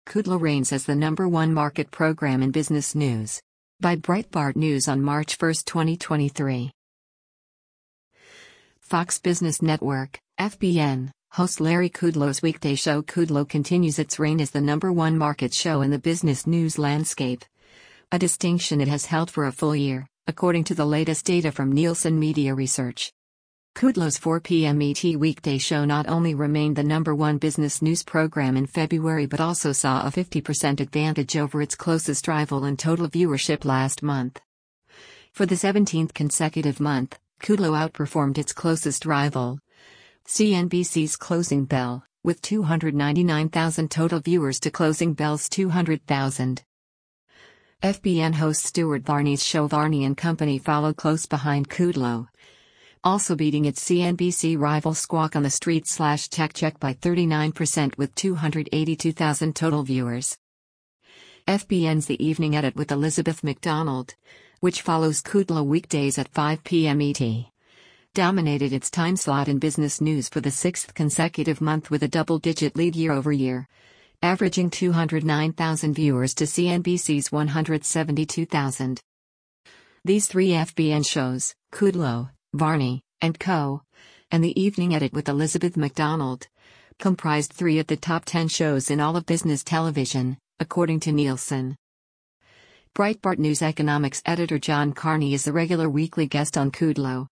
Kudlow reigns as the #1 market program in business news. By Breitbart News on March 1, 2023. Fox Business Network, FBN, host Larry Kudlow's weekday show Kudlow continues its reign as the #1 market show in the business news landscape. A distinction it has held for a full year, according to the latest data from Nielsen Media Research. Kudlow's 4 p.m. ET weekday show not only remained the #1 business news program in February but also saw a 50% advantage over its closest rival in total viewership last month. For the 17th consecutive month, Kudlow outperformed its closest rival, CNBC's Closing Bell, with 299,000 total viewers to Closing Bell's 200,000. FBN host Stuart Varney's show Varney and Company followed close behind Kudlow, also beating its CNBC rival Squawk on the Street/Tech Check by 39% with 282,000 total viewers. FBN's The Evening Edit with Elizabeth McDonald, which follows Kudlow weekdays at 5 p.m. ET, dominated its time slot in business news for the 6th consecutive month with a double-digit lead year-over-year, averaging 209,000 viewers to CNBC's 172,000. These three FBN shows, Kudlow, Varney, and Co., and The Evening Edit with Elizabeth McDonald, comprised 3 of the top 10 shows in all of business television, according to Nielsen. Breitbart News economics editor John Carney is a regular weekly guest on Kudlow.